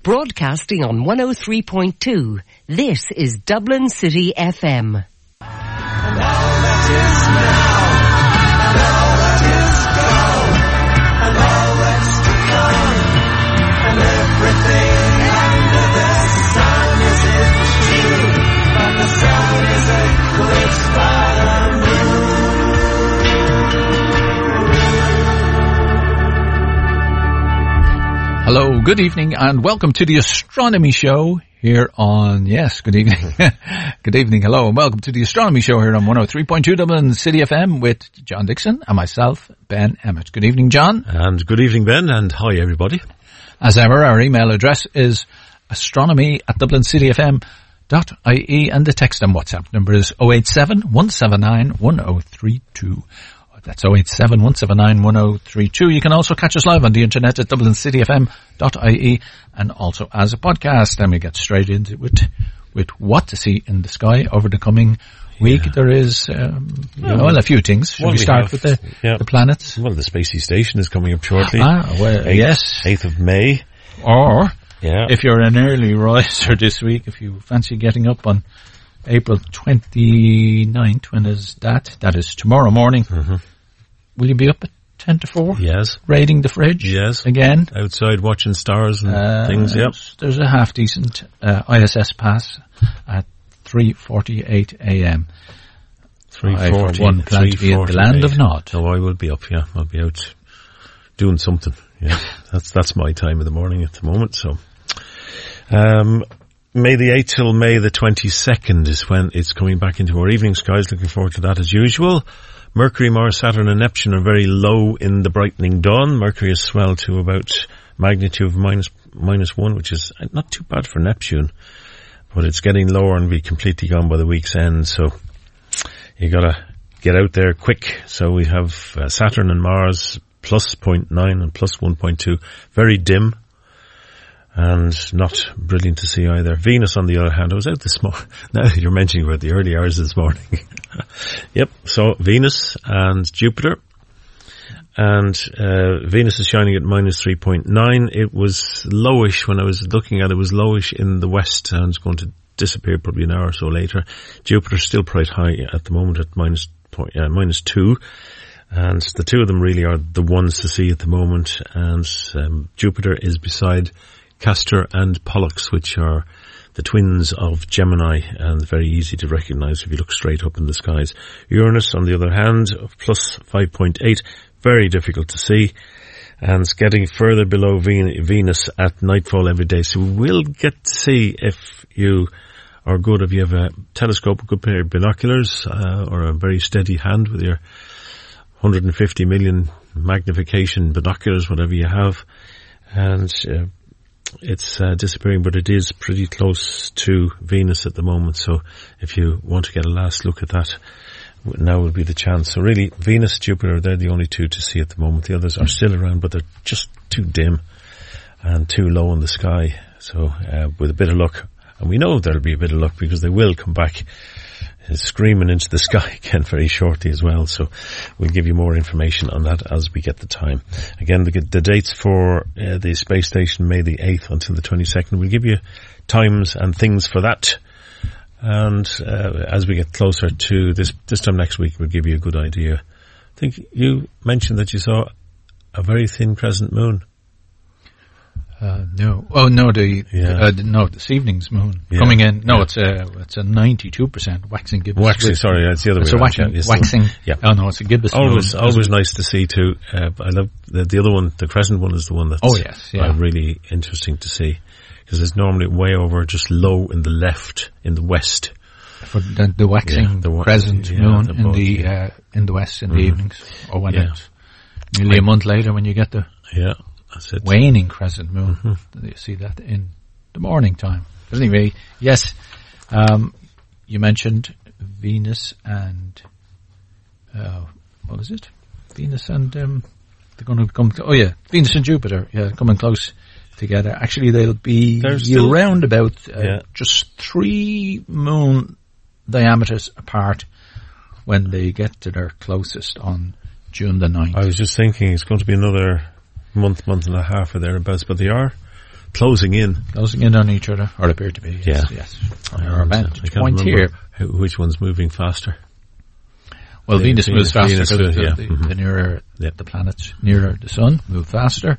Broadcasting on 103.2, this is Dublin City FM. And all that is now, and all that is gone, and all that's to come, and everything under the sun is true, but the sun is eclipsed by the moon. Hello, good evening, and welcome to the Astronomy Show here on, good evening. Good evening, hello, and welcome to the Astronomy Show here on 103.2 Dublin City FM with John Dixon and myself, Ben Emmett. Good evening, John. And good evening, Ben, and hi, everybody. As ever, our email address is astronomy@dublincityfm.ie, and the text and WhatsApp number is 087 179 1032. That's 087 179 1032. You can also catch us live on the internet at dublincityfm.ie and also as a podcast. Then we get straight into it with what to see in the sky over the coming week. Yeah. There is, a few things. Should we start with the planets? Well, the Spacey Station is coming up shortly. Yes. 8th of May. Or, if you're an early riser this week, if you fancy getting up on April 29th, when is that? That is tomorrow morning. Mm-hmm. Will you be up at 10 to 4? Yes. Raiding the fridge? Yes. Again? Outside watching stars and things, yep. There's a half-decent ISS pass at 3:48 a.m. 3:40. One plan to be in the land of Nod. No, I will be up, I'll be out doing something. Yeah. That's my time of the morning at the moment, so. May the 8th till May the 22nd is when it's coming back into our evening skies. Looking forward to that as usual. Mercury, Mars, Saturn and Neptune are very low in the brightening dawn. Mercury has swelled to about magnitude of minus one, which is not too bad for Neptune. But it's getting lower and be completely gone by the week's end. So you gotta get out there quick. So we have Saturn and Mars plus 0.9 and plus 1.2. Very dim. And not brilliant to see either. Venus, on the other hand, I was out this morning. Now that you're mentioning about the early hours this morning. Yep, so Venus and Jupiter. And Venus is shining at minus 3.9. It was lowish when I was looking at it. It was lowish in the west, and it's going to disappear probably an hour or so later. Jupiter's still quite high at the moment at minus 2. And the two of them really are the ones to see at the moment. And Jupiter is beside Castor and Pollux, which are the twins of Gemini, and very easy to recognize if you look straight up in the skies. Uranus, on the other hand, plus 5.8, very difficult to see, and it's getting further below Venus at nightfall every day. So we will get to see if you are good, if you have a telescope, a good pair of binoculars, or a very steady hand with your 150 million magnification binoculars, whatever you have, and it's disappearing, but it is pretty close to Venus at the moment. So if you want to get a last look at that, now would be the chance. So really, Venus, Jupiter, they're the only two to see at the moment. The others are still around, but they're just too dim and too low in the sky. So with a bit of luck, and we know there'll be a bit of luck because they will come back screaming into the sky again very shortly as well. So we'll give you more information on that as we get the time. Again, the dates for the space station, May the 8th until the 22nd. We'll give you times and things for that. And as we get closer to this time next week, we'll give you a good idea. I think you mentioned that you saw a very thin crescent moon. No. Oh, no, this evening's moon coming in. No, it's a 92% waxing gibbous. Sorry, that's the other way around. Waxing. Yeah. Oh no, it's a gibbous moon. Always nice to see too. I love the other one. The crescent one is the one that's really interesting to see, because it's normally way over just low in the left, in the west. For the waxing crescent moon in the west in the evenings, or when it's nearly a month later when you get the waning crescent moon. Mm-hmm. You see that in the morning time. But anyway, yes, you mentioned Venus and what was it? Venus and they're going to come. Venus and Jupiter, coming close together. Actually, they'll be around about just 3 moon diameters apart when they get to their closest on June the 9th. I was just thinking it's going to be another month and a half or thereabouts, but they are closing in on each other, or appear to be. Yes. Or about I can't remember which one's moving faster. Well, Venus moves faster because the nearer the planets, nearer the sun, move faster.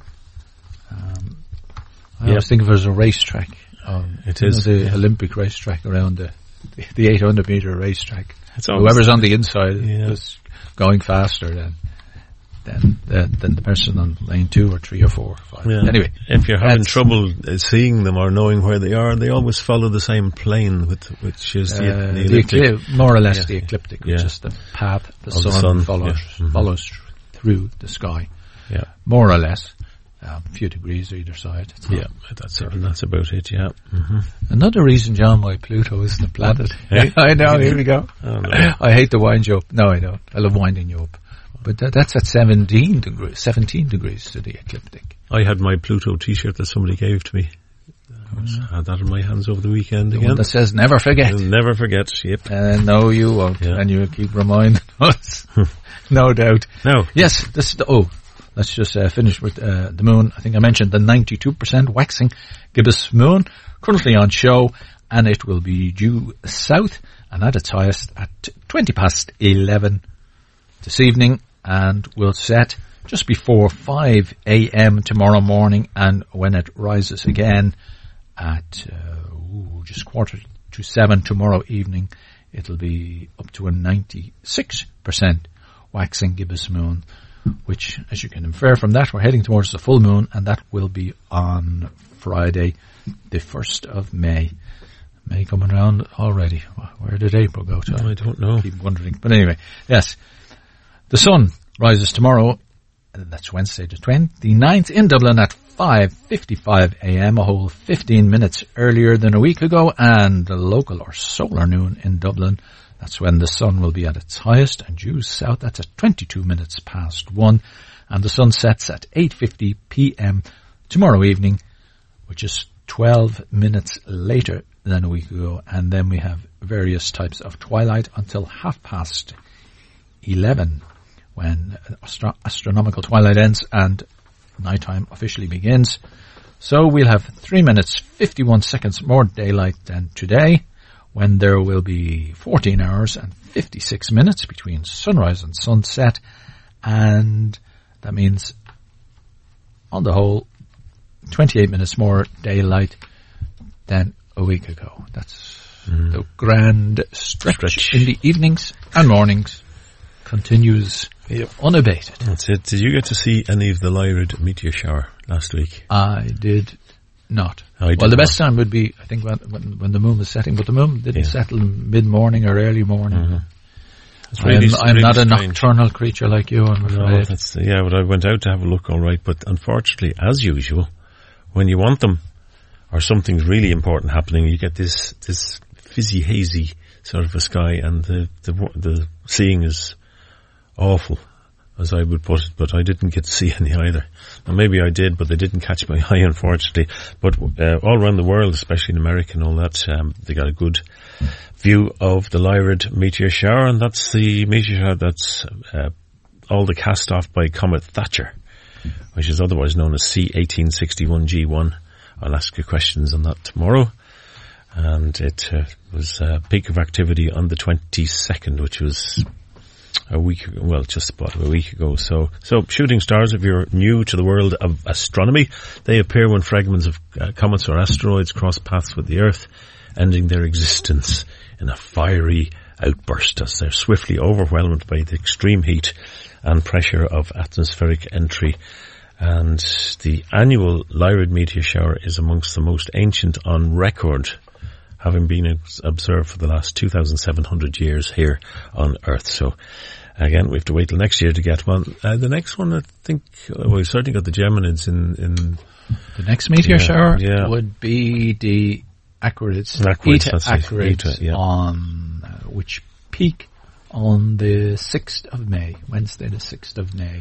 I always think of it as a racetrack. It is the Olympic racetrack around the 800 meter racetrack. Whoever's on the inside is going faster than the person on lane 2 or 3 or 4 or 5. Yeah. Anyway, if you're having trouble seeing them or knowing where they are, they always follow the same plane, which is the ecliptic. More or less the ecliptic, which is the path the sun follows through the sky. Yeah, more or less. A few degrees either side. That's about it, yeah. Mm-hmm. Another reason, John, why Pluto isn't a planet. Hey? I know, here we go. Oh, no. I hate to wind you up. No, I don't. I love winding you up. But that's at 17 degrees to the ecliptic. I had my Pluto t-shirt that somebody gave to me. I had that in my hands over the weekend again. One that says, never forget. You'll never forget, yep. No, you won't. Yeah. And you keep reminding us. No doubt. No. Yes, let's just finish with the moon. I think I mentioned the 92% waxing gibbous moon, currently on show, and it will be due south and at its highest at 11:20 this evening, and will set just before 5 a.m. tomorrow morning, and when it rises again at just 6:45 tomorrow evening, it'll be up to a 96% waxing gibbous moon, which, as you can infer from that, we're heading towards the full moon, and that will be on Friday, the 1st of May. May coming around already. Where did April go to? I don't know. I keep wondering. But anyway, yes. The sun rises tomorrow, and that's Wednesday the 29th, in Dublin at 5:55 a.m., a whole 15 minutes earlier than a week ago, and the local or solar noon in Dublin, that's when the sun will be at its highest, and due south, that's at 22 minutes past 1, and the sun sets at 8:50 p.m. tomorrow evening, which is 12 minutes later than a week ago, and then we have various types of twilight until 11:30, when astronomical twilight ends and nighttime officially begins. So we'll have 3 minutes 51 seconds more daylight than today, when there will be 14 hours and 56 minutes between sunrise and sunset, and that means, on the whole, 28 minutes more daylight than a week ago. That's the grand stretch in the evenings and mornings continues unabated. That's it. Did you get to see any of the Lyrid meteor shower last week? I did not. The best time would be, I think, when the moon was setting, but the moon didn't settle mid-morning or early morning. Mm-hmm. I'm not a nocturnal creature like you, I'm afraid. But I went out to have a look, all right, but unfortunately, as usual, when you want them, or something's really important happening, you get this fizzy, hazy sort of a sky, and the seeing is awful, as I would put it, but I didn't get to see any either. Now, maybe I did, but they didn't catch my eye, unfortunately. But all around the world, especially in America and all that, they got a good view of the Lyrid meteor shower, and that's the meteor shower that's all the cast off by Comet Thatcher, which is otherwise known as C1861G1. I'll ask you questions on that tomorrow. And it was a peak of activity on the 22nd, which was a week ago, well, just about a week ago. So shooting stars, if you're new to the world of astronomy, they appear when fragments of comets or asteroids cross paths with the Earth, ending their existence in a fiery outburst as they're swiftly overwhelmed by the extreme heat and pressure of atmospheric entry. And the annual Lyrid meteor shower is amongst the most ancient on record, having been observed for the last 2,700 years here on Earth. So, again, we have to wait till next year to get one. The next one, I think, we've certainly got the Geminids in... The next meteor shower would be the Aquarids. Aquarids on, which peak on the 6th of May, Wednesday the 6th of May.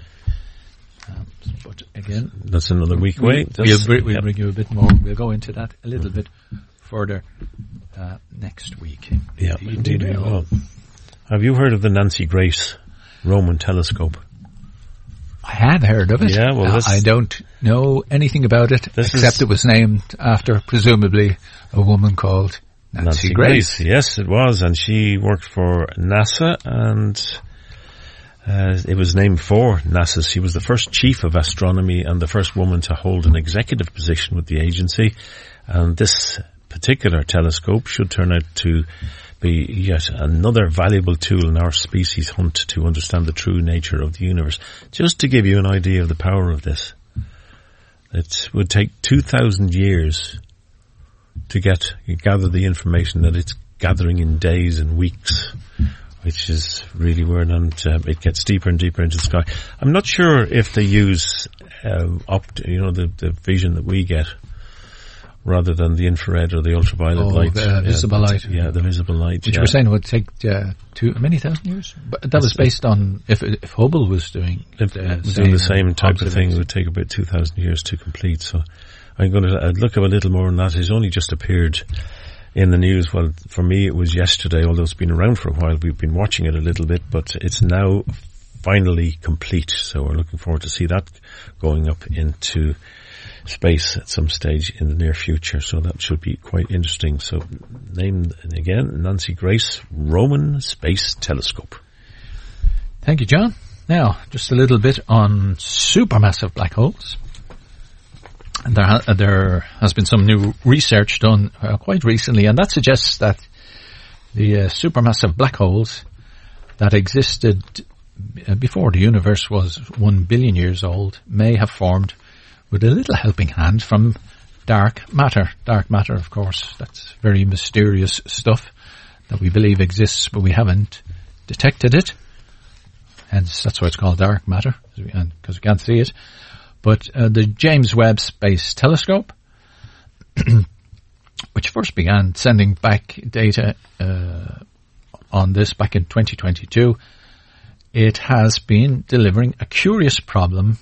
But again, that's another week away. We'll bring you a bit more. We'll go into that a little bit further next week. Yeah, indeed we will. Have you heard of the Nancy Grace Roman telescope? I had heard of it. Yeah, well, I don't know anything about it, except it was named after, presumably, a woman called Nancy Grace. Yes, it was, and she worked for NASA, and it was named for NASA. She was the first chief of astronomy and the first woman to hold an executive position with the agency. And this particular telescope should turn out to be yet another valuable tool in our species hunt to understand the true nature of the universe. Just to give you an idea of the power of this, it would take 2,000 years to gather the information that it's gathering in days and weeks, which is really weird, and it gets deeper and deeper into the sky. I'm not sure if they use the vision that we get, rather than the infrared or the ultraviolet light. The visible light. Yeah, the visible light. Which you were saying would take many thousand years? But that was based on, if Hubble was doing Thank you, John. Now, just a little bit on supermassive black holes. And there has been some new research done quite recently, and that suggests that the supermassive black holes that existed before the universe was 1 billion years old may have formed with a little helping hand from dark matter. Dark matter, of course, that's very mysterious stuff that we believe exists, but we haven't detected it. Hence, that's why it's called dark matter, because we can't see it. But the James Webb Space Telescope, which first began sending back data on this back in 2022, it has been delivering a curious problem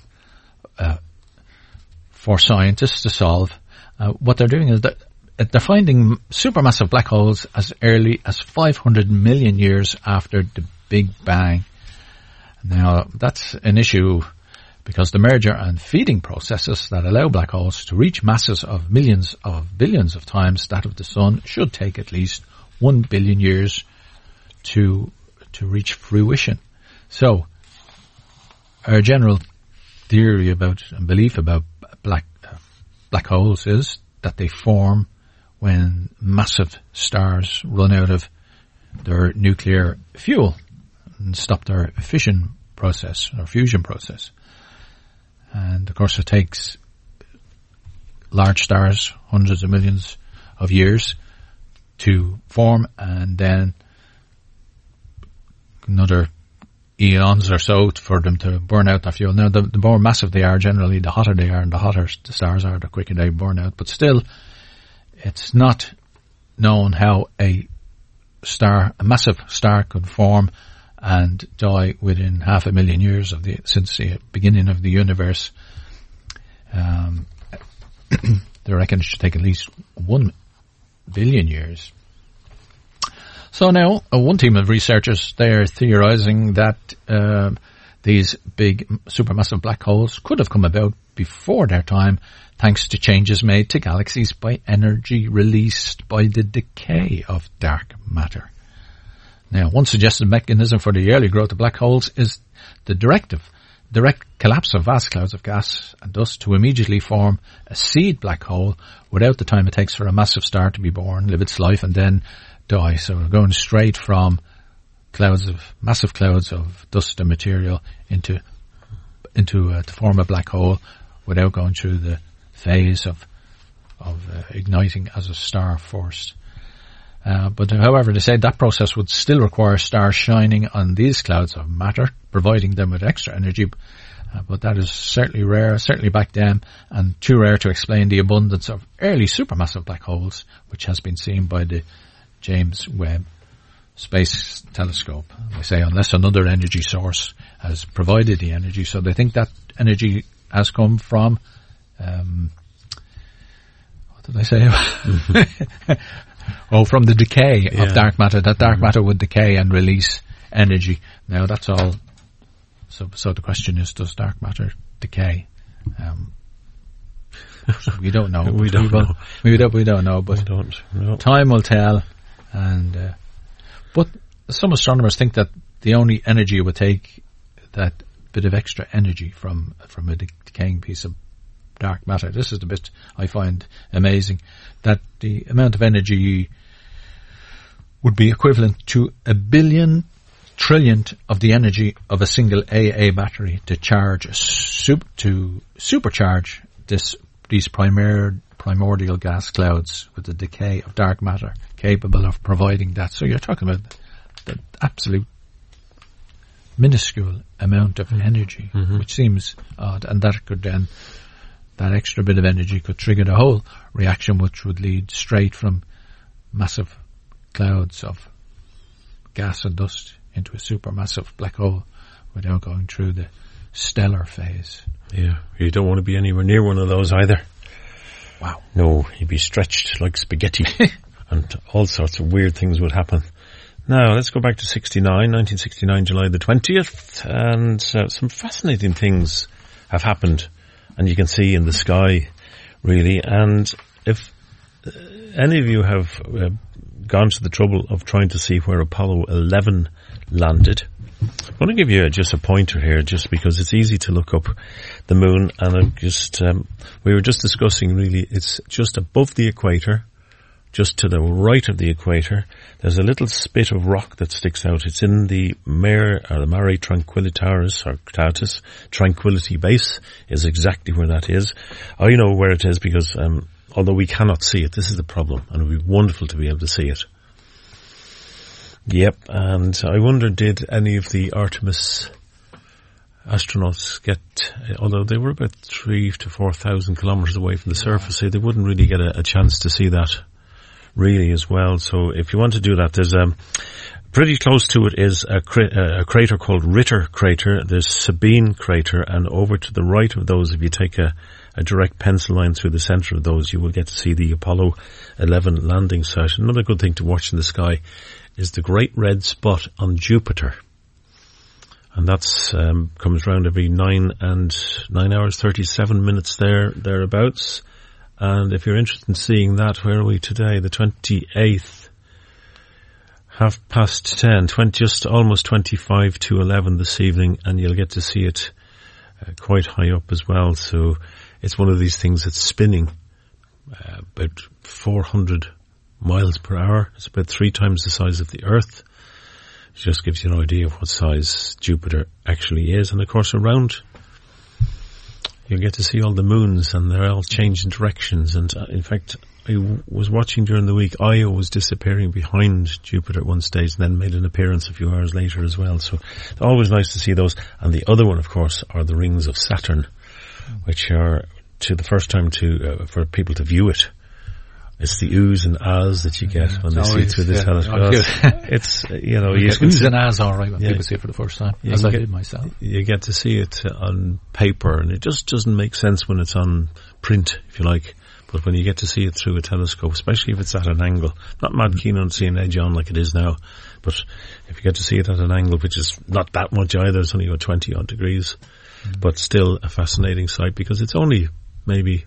for scientists to solve. What they're doing is that they're finding supermassive black holes as early as 500 million years after the Big Bang. Now, that's an issue because the merger and feeding processes that allow black holes to reach masses of millions of billions of times that of the Sun should take at least 1 billion years to reach fruition. So, our general theory about and belief about black holes is that they form when massive stars run out of their nuclear fuel and stop their fission process or fusion process. And of course it takes large stars hundreds of millions of years to form, and then another eons or so for them to burn out that fuel. Now, the more massive they are, generally, the hotter they are, and the hotter the stars are, the quicker they burn out. But still, it's not known how a massive star could form and die within 500,000 years since the beginning of the universe. They reckon it should take at least 1 billion years. So now, one team of researchers, they're theorizing that these big supermassive black holes could have come about before their time thanks to changes made to galaxies by energy released by the decay of dark matter. Now, one suggested mechanism for the early growth of black holes is the direct collapse of vast clouds of gas and dust to immediately form a seed black hole without the time it takes for a massive star to be born, live its life, and then die. So we're going straight from massive clouds of dust and material into to form a black hole without going through the phase of igniting as a star first. But however, they say that process would still require stars shining on these clouds of matter, providing them with extra energy. But that is certainly rare, certainly back then, and too rare to explain the abundance of early supermassive black holes, which has been seen by the James Webb Space Telescope. They say unless another energy source has provided the energy. So they think that energy has come from, what did I say? From the decay of dark matter, that dark matter would decay and release energy. Now that's all So the question is, does dark matter decay? We don't know. We don't know. We don't know, but time will tell. And but some astronomers think that the only energy it would take, that bit of extra energy from a decaying piece of dark matter. This is the bit I find amazing, that the amount of energy would be equivalent to 1 billion trillionth of the energy of a single AA battery to supercharge these primordial gas clouds with the decay of dark matter capable of providing that. So you're talking about the absolute minuscule amount of energy, which seems odd, and that could then, that extra bit of energy could trigger the whole reaction, which would lead straight from massive clouds of gas and dust into a supermassive black hole without going through the stellar phase. Yeah, you don't want to be anywhere near one of those either. Wow. No, you'd be stretched like spaghetti and all sorts of weird things would happen. Now, let's go back to 1969, July the 20th, and some fascinating things have happened, and you can see in the sky, really. And if any of you have gone to the trouble of trying to see where Apollo 11 landed, I'm going to give you just a pointer here, just because it's easy to look up the moon, and I'm just, we were just discussing, really, it's just above the equator, just to the right of the equator. There's a little spit of rock that sticks out. It's in the Mare Tranquillitatis, or Tatis, Tranquility Base is exactly where that is. I know where it is because, although we cannot see it, this is the problem, and it would be wonderful to be able to see it. Yep, and I wonder, did any of the Artemis astronauts get, although they were about 3,000 to 4,000 kilometers away from the surface, so they wouldn't really get a chance to see that really as well. So if you want to do that, there's pretty close to it is a crater called Ritter crater. There's Sabine crater, and over to the right of those, if you take a direct pencil line through the center of those, you will get to see the Apollo 11 landing site. Another good thing to watch in the sky is the Great Red Spot on Jupiter. And that's comes around every 9 hours, 37 minutes thereabouts. And if you're interested in seeing that, where are we today? The 28th, 10:30, just almost 25 to 11 this evening, and you'll get to see it quite high up as well. So it's one of these things that's spinning about 400 miles per hour. It's about 3 times the size of the Earth. It just gives you an idea of what size Jupiter actually is. And of course around, you'll get to see all the moons, and they're all changing directions. And in fact, I was watching during the week, Io was disappearing behind Jupiter at one stage and then made an appearance a few hours later as well. So it's always nice to see those. And the other one, of course, are the rings of Saturn, which are, to the first time for people to view it, it's the oohs and ahs that you get when they see it through the telescope. It's, you know, you oohs and ahs all right when people see it for the first time, as I did myself. You get to see it on paper, and it just doesn't make sense when it's on print, if you like. But when you get to see it through a telescope, especially if it's at an angle, not mad keen on seeing edge on like it is now, but if you get to see it at an angle, which is not that much either, it's only about 20 odd degrees, but still a fascinating sight, because it's only maybe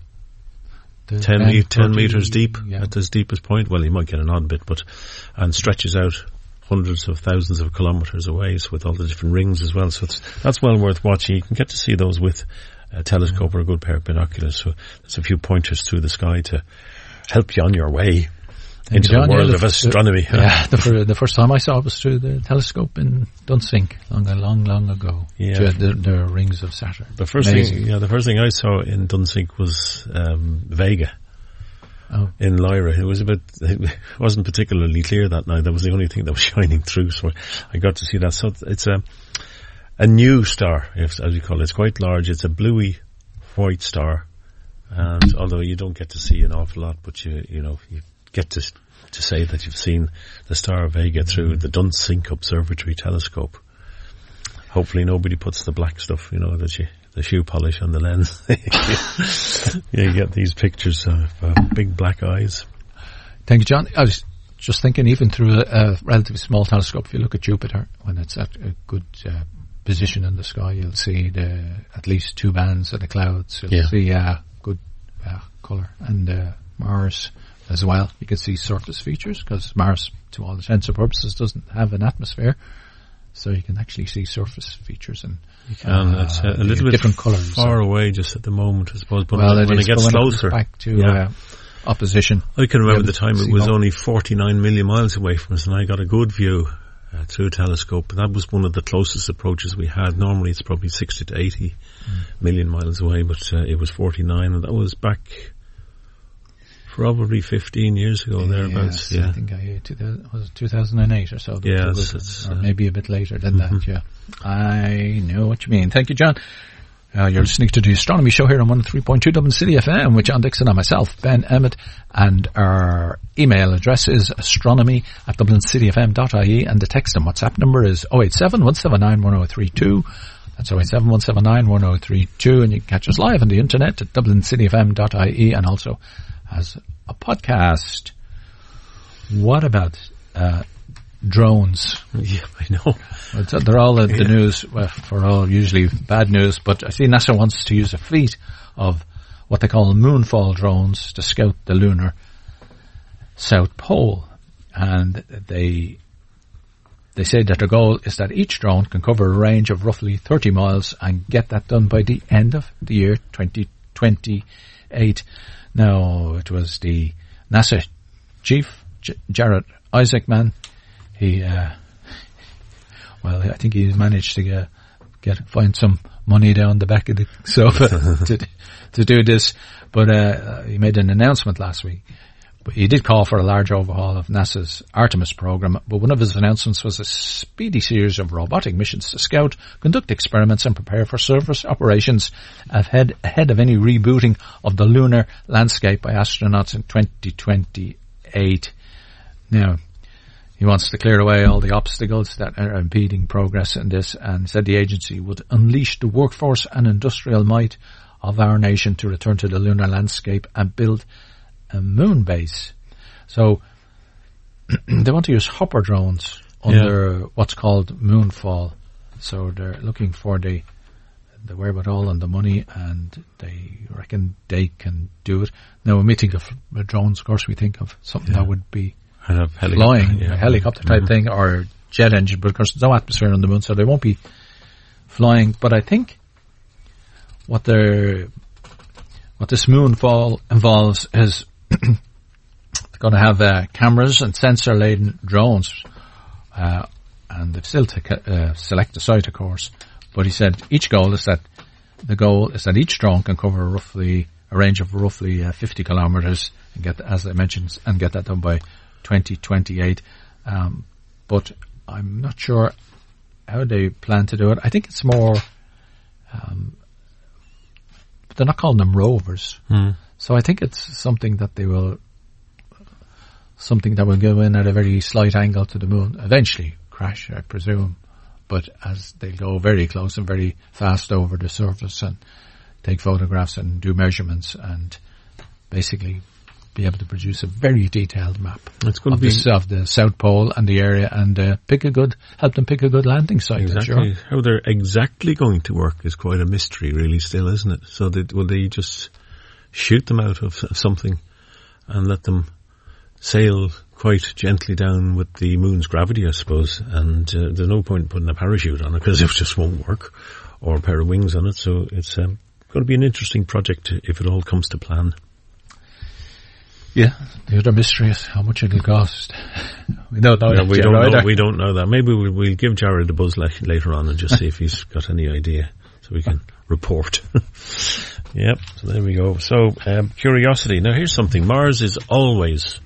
10 meters deep at its deepest point. Well, you might get an odd bit, and stretches out hundreds of thousands of kilometers away, so with all the different rings as well. So that's well worth watching. You can get to see those with a telescope or a good pair of binoculars. So there's a few pointers through the sky to help you on your way into the world of astronomy. The first time I saw it was through the telescope in Dunsink, long ago. Yeah, the rings of Saturn. The first thing I saw in Dunsink was Vega. Oh. In Lyra. It wasn't particularly clear that night. That was the only thing that was shining through, so I got to see that. So it's a new star, as you call it. It's quite large. It's a bluey white star, and although you don't get to see an awful lot, but you get to say that you've seen the star Vega through the Dunsink Observatory telescope. Hopefully nobody puts the black stuff, the shoe polish on the lens. You get these pictures of big black eyes. Thank you, John. I was just thinking, even through a relatively small telescope, if you look at Jupiter, when it's at a good position in the sky, you'll see at least 2 bands of the clouds. You'll see good colour. And Mars as well, you can see surface features, because Mars, to all intents and purposes, doesn't have an atmosphere. So you can actually see surface features, and you can. It's a little bit different colours. Far away just at the moment, I suppose. But well, when it gets closer, back to opposition. I can remember the time it was only 49 million miles away from us, and I got a good view through a telescope. That was one of the closest approaches we had. Normally it's probably 60 to 80 million miles away, but it was 49, and that was back probably 15 years ago, thereabouts. I think was it 2008 or so? Or maybe a bit later than that, I know what you mean. Thank you, John. You're listening to the Astronomy Show here on 103.2 Dublin City FM with John Dixon and myself, Ben Emmett, and our email address is astronomy@dublincityfm.ie, and the text and WhatsApp number is 087 179 1032. That's 087 179 1032, and you can catch us live on the internet at dublincityfm.ie and also as a podcast. What about drones? Yeah, I know. They're all in the news for all usually bad news, but I see NASA wants to use a fleet of what they call moonfall drones to scout the lunar South Pole. And they say that their goal is that each drone can cover a range of roughly 30 miles and get that done by the end of the year 2028. Now, it was the NASA chief, Jared Isaacman. I think he managed to find some money down the back of the sofa to do this. But he made an announcement last week. But he did call for a large overhaul of NASA's Artemis program. But one of his announcements was a speedy series of robotic missions to scout, conduct experiments, and prepare for surface operations ahead of any rebooting of the lunar landscape by astronauts in 2028. Now, he wants to clear away all the obstacles that are impeding progress in this, and said the agency would unleash the workforce and industrial might of our nation to return to the lunar landscape and build a moon base. So they want to use hopper drones under what's called moonfall. So they're looking for the wherewithal and the money, and they reckon they can do it. Now, when we think of drones, of course, we think of something that would be flying, a helicopter type thing, or jet engine, but of course there's no atmosphere on the moon, so they won't be flying. But I think what this moonfall involves is they're going to have cameras and sensor-laden drones, and they've still to select the site, of course. But he said the goal is that each drone can cover a range of roughly 50 kilometers, and get, as I mentioned, and get that done by 2028. But I'm not sure how they plan to do it. I think it's more, they're not calling them rovers. So I think it's something that will go in at a very slight angle to the moon, eventually crash, I presume. But as they go very close and very fast over the surface and take photographs and do measurements and basically be able to produce a very detailed map of the South Pole and the area, and help them pick a good landing site. Exactly. Sure. How they're exactly going to work is quite a mystery, really, still, isn't it? So will they just shoot them out of something and let them sail quite gently down with the moon's gravity, I suppose? And there's no point in putting a parachute on it, because it just won't work, or a pair of wings on it. So it's going to be an interesting project if it all comes to plan. Yeah, the other mystery is how much it'll cost. We don't know. We don't know that. Maybe we'll give Jared a buzz later on and just see if he's got any idea, so we can report. Yep. So there we go. So Curiosity. Now here's something. Mars is always,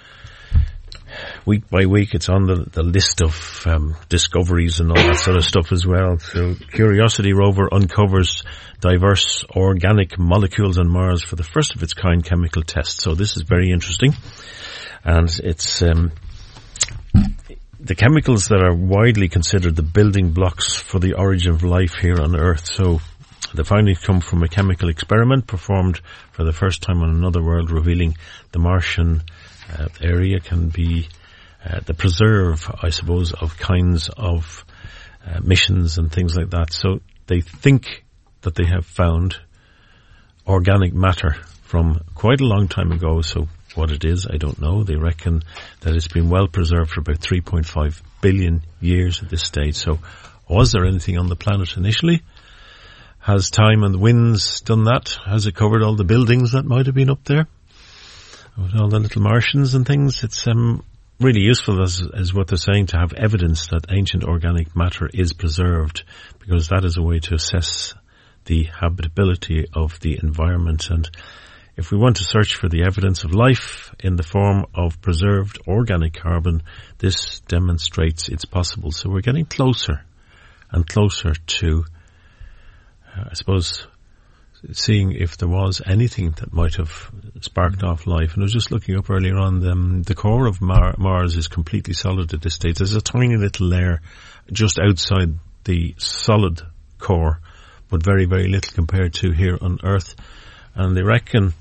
week by week, it's on the list of discoveries and all that sort of stuff as well. So Curiosity rover uncovers diverse organic molecules on Mars for the first of its kind chemical test. So this is very interesting. And it's the chemicals that are widely considered the building blocks for the origin of life here on Earth. So the findings come from a chemical experiment performed for the first time on another world, revealing the Martian area can be the preserve, I suppose, of kinds of missions and things like that. So they think that they have found organic matter from quite a long time ago. So what it is, I don't know. They reckon that it's been well preserved for about 3.5 billion years at this stage. So was there anything on the planet initially? Has time and the winds done that? Has it covered all the buildings that might have been up there? With all the little Martians and things? It's really useful, as what they're saying, to have evidence that ancient organic matter is preserved, because that is a way to assess the habitability of the environment. And if we want to search for the evidence of life in the form of preserved organic carbon, this demonstrates it's possible. So we're getting closer and closer to, I suppose, seeing if there was anything that might have sparked off life. And I was just looking up earlier on, the core of Mars is completely solid at this stage. There's a tiny little layer just outside the solid core, but very, very little compared to here on Earth. And they reckon,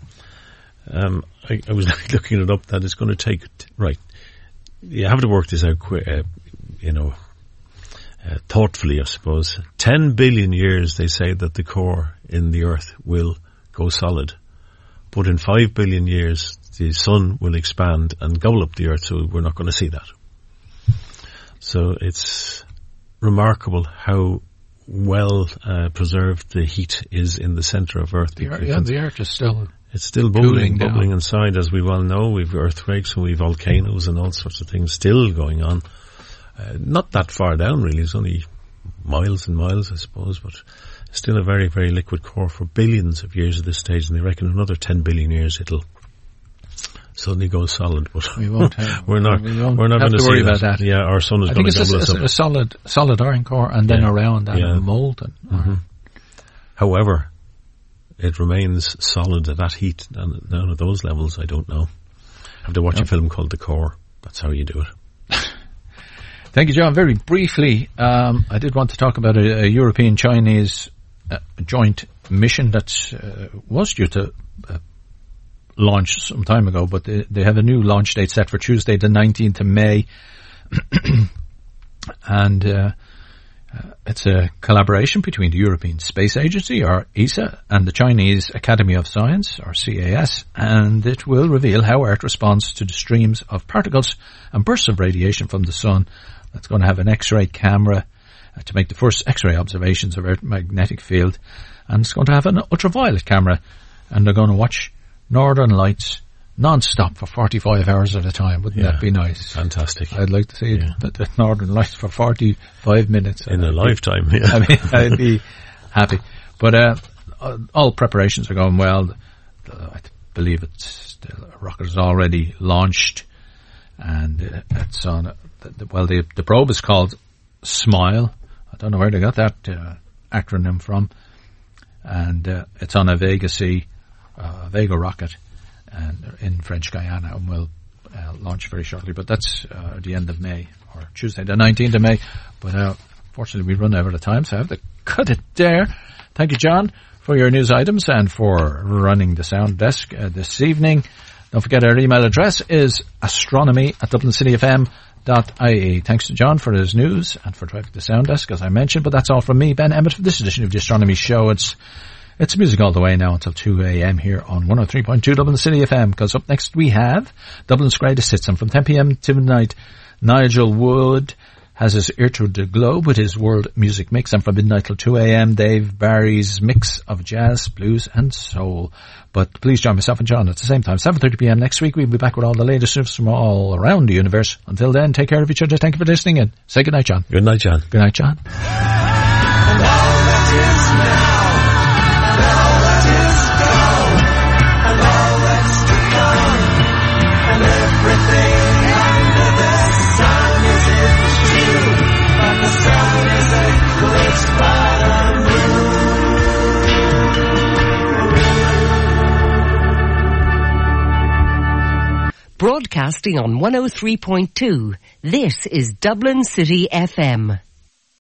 I was looking it up, that it's going to take, right, you have to work this out thoughtfully, I suppose. 10 billion years, they say, that the core in the Earth will go solid. But in 5 billion years, the sun will expand and gobble up the Earth, so we're not going to see that. So it's remarkable how well preserved the heat is in the centre of Earth. The Earth is still... It's still bubbling inside, as we well know. We've earthquakes and we've volcanoes and all sorts of things still going on. Not that far down, really. It's only miles and miles, I suppose, but still a very, very liquid core for billions of years at this stage, and they reckon another 10 billion years it'll suddenly go solid. But we won't have, we're not going to worry about that. Yeah, our sun is going to double us up. I think it's a solid iron core, and then around that molten. Mm-hmm. However, it remains solid at that heat, and down at those levels, I don't know. I have to watch a film called The Core. That's how you do it. Thank you, John. Very briefly, I did want to talk about a European-Chinese joint mission that was due to launch some time ago, but they have a new launch date set for Tuesday, the 19th of May. And it's a collaboration between the European Space Agency, or ESA, and the Chinese Academy of Science, or CAS, and it will reveal how Earth responds to the streams of particles and bursts of radiation from the sun. That's going to have an X-ray camera to make the first X-ray observations of Earth's magnetic field, and it's going to have an ultraviolet camera, and they're going to watch northern lights non-stop for 45 hours at a time. Wouldn't that be nice? Fantastic. I'd like to see the northern lights for 45 minutes. In a lifetime, I mean, I'd be happy. But all preparations are going well. I believe the rocket is already launched, and it's on... the probe is called SMILE. I don't know where they got that acronym from. And it's on a Vega rocket, and in French Guiana, and will launch very shortly. But that's the end of May, or Tuesday, the 19th of May. But fortunately, we run out of time, so I have to cut it there. Thank you, John, for your news items and for running the sound desk this evening. Don't forget our email address is astronomy@dublincityfm.ie. Thanks to John for his news and for driving the sound desk, as I mentioned. But that's all from me, Ben Emmett, for this edition of the Astronomy Show. It's music all the way now until 2 a.m. here on 103.2 Dublin City FM, because up next we have Dublin's Greatest Hits, and from 10 p.m. to midnight, Nigel Wood has his ear to the globe with his world music mix, and from midnight till 2 a.m. Dave Barry's mix of jazz, blues and soul. But please join myself and John at the same time, 7:30 p.m. next week. We'll be back with all the latest news from all around the universe. Until then, take care of each other. Thank you for listening, and say good night, John. Good night, John. Good night, John. And all that is now, and all that is gone, and all that's to come, and everything under the sun is true, but the sun is eclipsed by the moon. Broadcasting on 103.2, this is Dublin City FM.